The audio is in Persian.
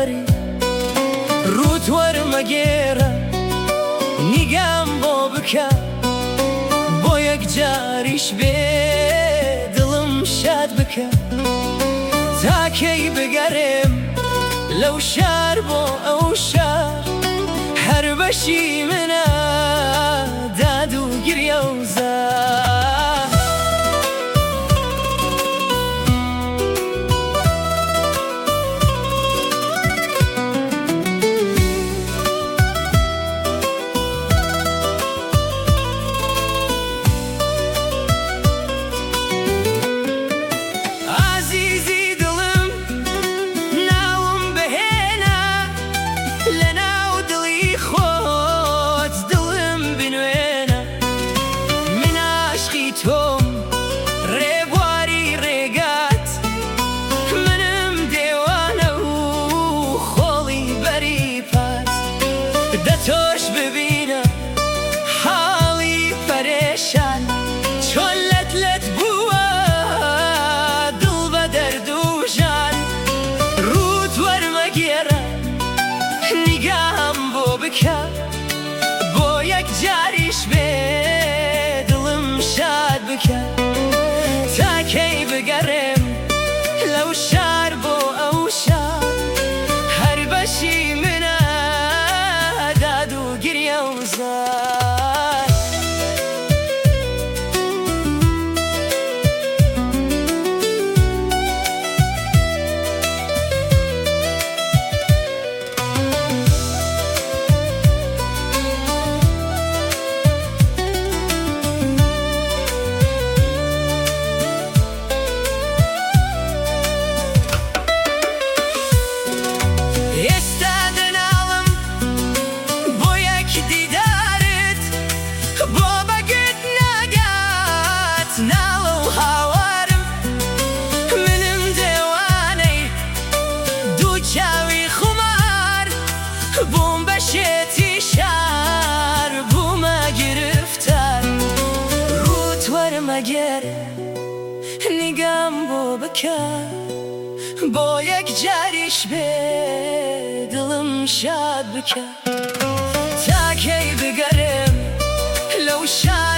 بری روت وەرمەگێرە نیگام بۆ بکە بۆ یەکجاریش بێ دڵم شاد بکە تاکەی بگەڕێم لەو شار بۆ ئەو شار هەر بەشی منە داد و گریە و زار دەتۆش ببینە حاڵی پەرێشان چۆن لەت بووە دڵ بە دەرد و ژان ڕووت وەرمەگێرە نیگام بۆ بکە بۆ یەکجاریش بێ دڵم شاد بکە تاکەی بگەڕێم لەو شار بۆ ئەو شار هەر بەشی منە گریە و زار بوم بەشێتی شار بوومە گرفتار ڕووت وەرمەگێرە نیگام بۆ بکە بۆ یەکجاریش بێ دڵم شاد بکە تاکەی بگەڕێم لەو شار